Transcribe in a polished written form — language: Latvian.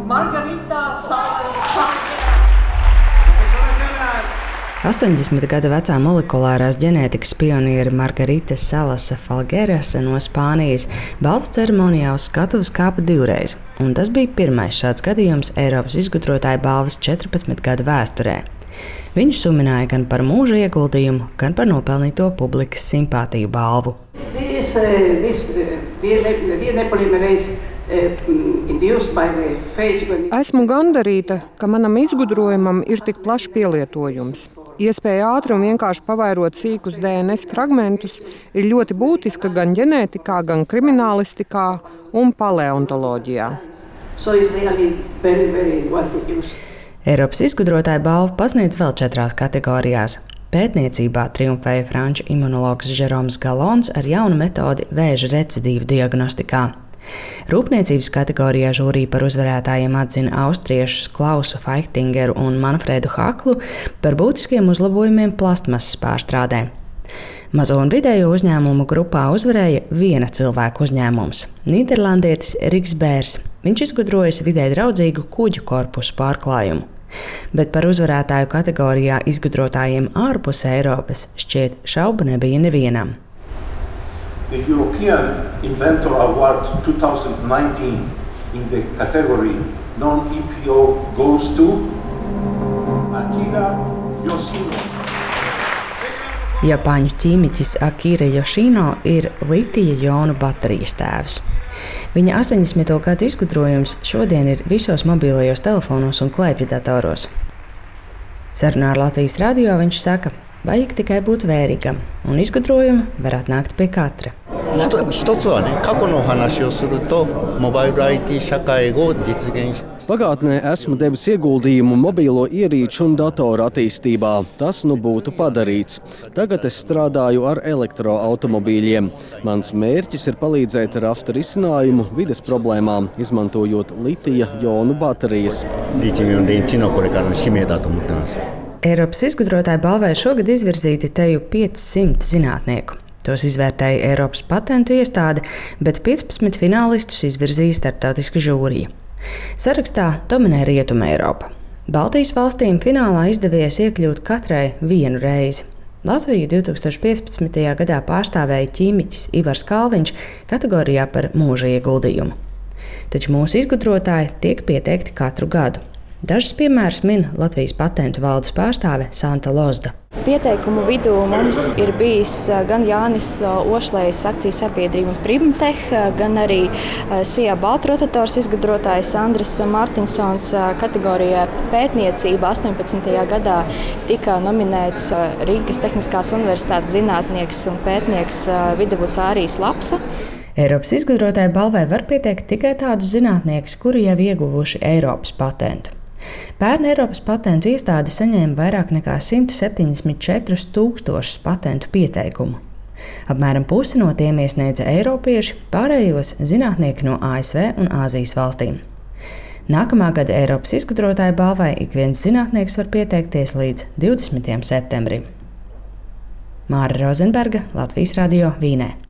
Margarita Salas-Falguera. 80 gadu vecā molekulārās ģenētikas pioniere Margarita Salas-Falguera no Spānijas balvas ceremonijā uz skatuves kāpa divreiz, un tas bija pirmais šāds gadījums Eiropas izgudrotāju balvas 14 gadu vēsturē. Viņu suminēja gan par mūža ieguldījumu, gan par nopelnīto publikas simpātiju balvu. Esmu gandarīta, ka manam izgudrojumam ir tik plašs pielietojums. Iespēja ātri un vienkārši pavairot sīkus DNS fragmentus ir ļoti būtiska gan ģenētikā, gan kriminālistikā un paleontoloģijā. Eiropas izgudrotāju balvu pasniedz vēl 4 kategorijās. Pētniecībā triumfēja franču imunologs Jérôme Gallons ar jaunu metodi vēža recidīvu diagnostikā. Rūpniecības kategorijā žūrija par uzvarētājiem atzina austriešus Klausu Feichtingeru un Manfredu Haklu par būtiskiem uzlabojumiem plastmasas pārstrādē. Mazo un vidējo uzņēmumu grupā uzvarēja viena cilvēka uzņēmums – nīderlandietis Riks Bērs. Viņš izgudrojis vidē draudzīgu kuģu korpusu pārklājumu. Bet par uzvarētāju kategorijā izgudrotājiem ārpus Eiropas šķiet šaubu nebija nevienam. The European Inventor Award 2019 in the category non-EPO goes to Akira Yoshino. Japāņu ķīmiķis Akira Yoshino ir litija jonu baterijas tēvs. Viņa 80. gadu izgudrojums šodien ir visos mobilajos telefonos un klēpjdatoros. Sarunā ar Latvijas radio viņš saka, vajag tikai būt vērīgam, un izgudrojumi var atnākt pie katra. Pagātnē esmu devis ieguldījumu mobilo ierīču un datoru attīstībā. Tas nu būtu padarīts. Tagad es strādāju ar elektroautomobīļiem. Mans mērķis ir palīdzēt rast risinājumu vides problēmām, izmantojot litija jonu baterijas. Eiropas izgudrotāju balvai šogad izvirzīti teju 500 zinātnieku. Tos izvērtēja Eiropas patentu iestāde, bet 15 finālistus izvirzīja starptautiska žūrija. Sarakstā dominē Rietuma Eiropa. Baltijas valstīm finālā izdevies iekļūt katrai vienu reizi. Latviju 2015. gadā pārstāvēja ķīmiķis Ivars Kalviņš kategorijā par mūža ieguldījumu. Taču mūsu izgudrotāji tiek pieteikti katru gadu. Dažus piemērus min Latvijas patentu valdes pārstāve Santa Lozda. Pieteikumu vidū mums ir bijis gan Jānis Ošlejs akcijas sabiedrība Primtech, gan arī SIA baltrotators izgudrotājs Andris Martinsons kategorijā pētniecība 18. gadā tika nominēts Rīgas Tehniskās universitātes zinātnieks un pētnieks Videvuds Ārijs Lapsa. Eiropas izgudrotāju balvai var pieteikt tikai tādus zinātniekus, kuri jau ieguvuši Eiropas patentu. Pērn Eiropas patentu iestāde saņēma vairāk nekā 174 000 patentu pieteikumu. Apmēram pusi no tiem iesniedza eiropieši, pārējos zinātnieki no ASV un Āzijas valstīm. Nākamā gada Eiropas izgudrotāju balvai ik viens zinātnieks var pieteikties līdz 20. septembrim. Māra Rozenberga, Latvijas radio, Vīnē.